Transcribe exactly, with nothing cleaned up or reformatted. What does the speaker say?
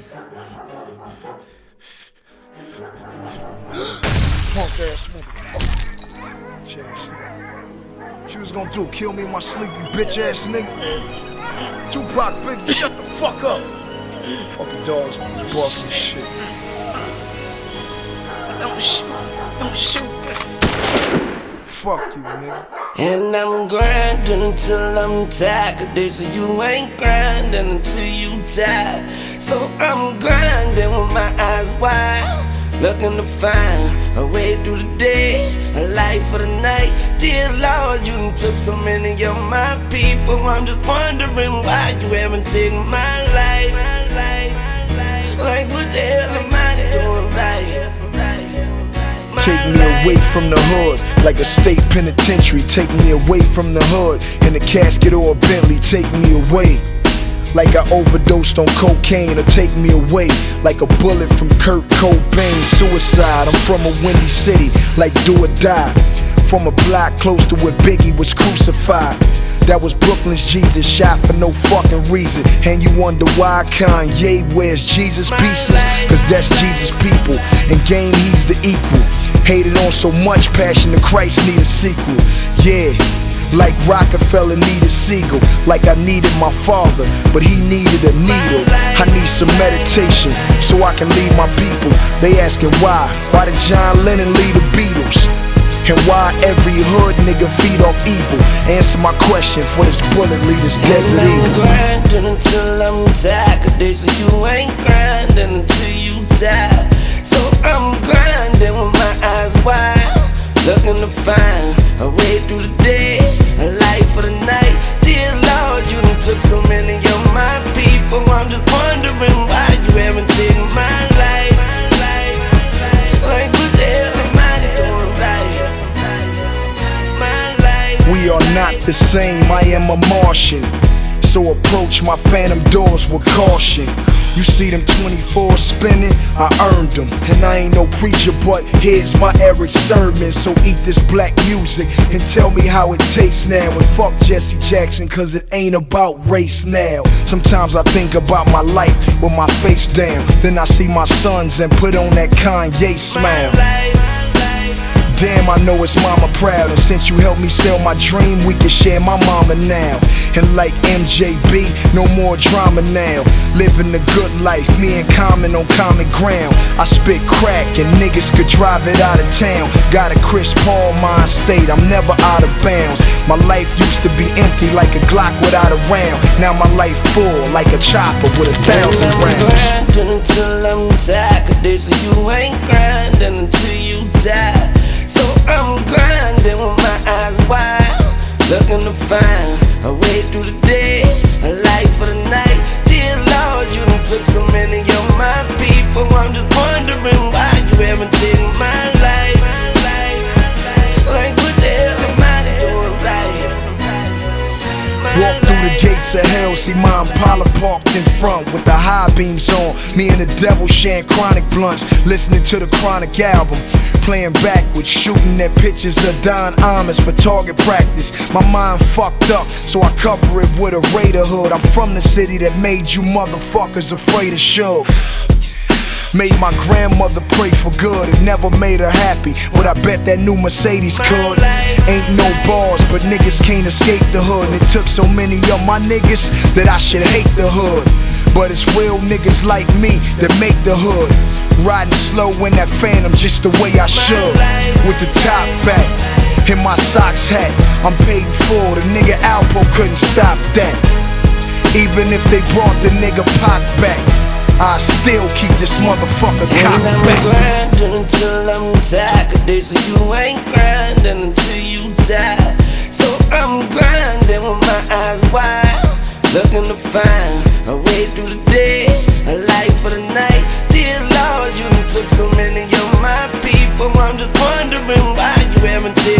Punk ass motherfucker. Bitch ass nigga. What you was gonna do? Kill me in my sleep, you bitch ass nigga? Tupac, Biggie, shut the fuck up. You fucking dogs on this barking shit. Don't shoot, don't shoot. Fuck you, nigga. And I'm grinding until I'm tired. Cause they say you ain't grinding until you die. So I'm grinding with my eyes wide, looking to find a way through the day, a life for the night. Dear Lord, you done took so many of my people. I'm just wondering why you haven't taken my life. Like what the hell am I doing right? Take me away from the hood, like a state penitentiary. Take me away from the hood, in a casket or a Bentley. Take me away, like I overdosed on cocaine. Or take me away, like a bullet from Kurt Cobain. Suicide, I'm from a windy city, like do or die. From a block close to where Biggie was crucified. That was Brooklyn's Jesus, shot for no fucking reason. And you wonder why Kanye wears Jesus pieces? Cause that's Jesus' people, and game he's the equal. Hated on so much, Passion of Christ need a sequel. Yeah, like Rockefeller needed Siegel. Like I needed my father, but he needed a needle. I need some meditation, so I can lead my people. They asking why, why did John Lennon lead the Beatles? And why every hood nigga feed off evil? Answer my question for this bullet lead this Desert and I'm Eagle. grinding until I'm tired. Cause they say you ain't grinding until you die. So I'm grinding with my eyes wide, looking to find a way through the day, a life for the night. Dear Lord, you done took so many of my people. I'm just wondering why you haven't taken my life. Like what the hell am I doing right? We are not the same, I am a Martian. So approach my phantom doors with caution. You see them twenty-fours spinning, I earned them. And I ain't no preacher, but here's my Eric sermon. So eat this black music and tell me how it tastes now. And fuck Jesse Jackson, cause it ain't about race now. Sometimes I think about my life with my face down. Then I see my sons and put on that Kanye smile. Damn, I know it's mama proud. And since you helped me sell my dream, we can share my mama now. And like M J B, no more drama now. Living the good life, me and Common on common ground. I spit crack and niggas could drive it out of town. Got a Chris Paul mind state, I'm never out of bounds. My life used to be empty like a Glock without a round. Now my life full like a chopper with a thousand rounds. I'm grinding until I'm tired. Cause they say you ain't grinding until you die. So I'm grinding with my eyes wide, looking to find a way through the day, a life for the night. Dear Lord, you done took so many of my people. I'm just wondering why you haven't taken my life. Like what the hell am I doing right? Walk through the gates of hell, see my Impala parked in front with the high beams on. Me and the devil sharing chronic blunts, listening to the Chronic album. Playing backwards, shooting at pictures of Don Imus for target practice. My mind fucked up, so I cover it with a Raider hood. I'm from the city that made you motherfuckers afraid of Suge. Made my grandmother pray for good, it never made her happy, but I bet that new Mercedes could. Ain't no bars, but niggas can't escape the hood. And it took so many of my niggas that I should hate the hood. But it's real niggas like me that make the hood. Riding slow in that Phantom just the way I should. With the top back, in my socks hat, I'm paid in full, the nigga Alpo couldn't stop that. Even if they brought the nigga Pac back, I still keep this motherfucker cocked back. And I'm grinding until I'm tired. Cause they say you ain't grinding until you die. So I'm grinding with my eyes wide, looking to find a way through the day, a life for the night. Dear Lord, you done took so many of my people. I'm just wondering why you haven't taken